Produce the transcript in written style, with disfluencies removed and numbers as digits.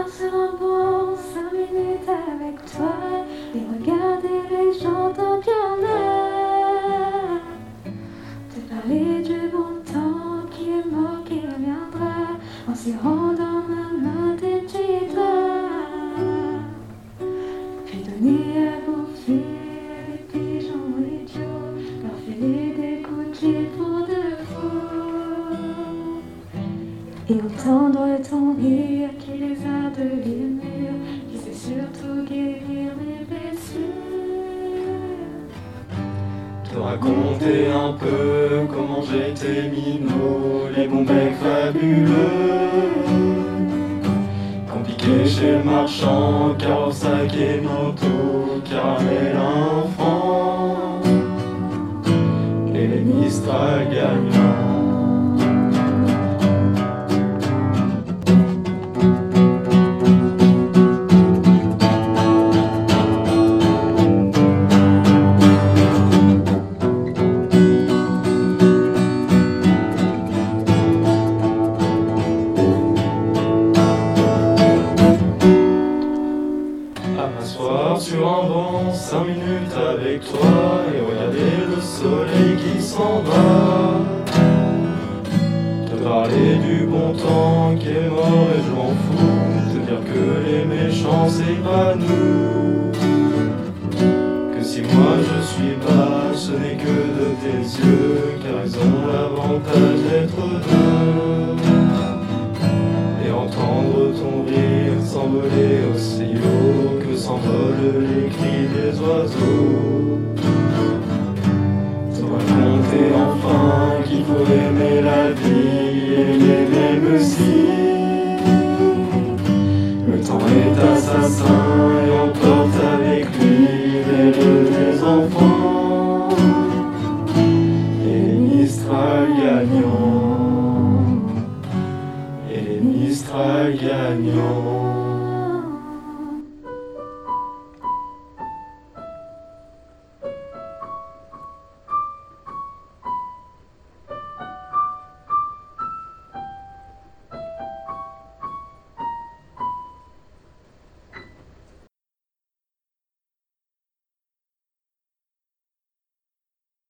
sur un banc 5 minutes avec toi et regarder les gens t'en te parler du bon temps qui est mort, qui reviendra en s'y rendant ma main tes petits doigts, puis donner à bouffer les pigeons idiots, leur filer des coups de pied pour de faux, et entendre ton rire qui les a de murs, qui sait surtout guérir mes blessures. Te raconter un peu comment j'étais minot, les bons becs fabuleux, compliqué chez le marchand, car sac et manteau, caramel enfant, et les Mistral gagnants. M'asseoir sur un banc 5 minutes avec toi et regarder le soleil qui s'en va, te parler du bon temps qui est mort et je m'en fous, te dire que les méchants c'est pas nous, que si moi je suis pas, ce n'est que de tes yeux, car ils ont l'avantage d'être deux, et entendre ton rire s'envoler aussi haut que s'envolent les cris des oiseaux. Te raconter enfin qu'il faut aimer la vie et l'aimer même si le temps est assassin et emporte avec lui les rêves des enfants et les Mistral gagnants. Et les Mistral gagnants.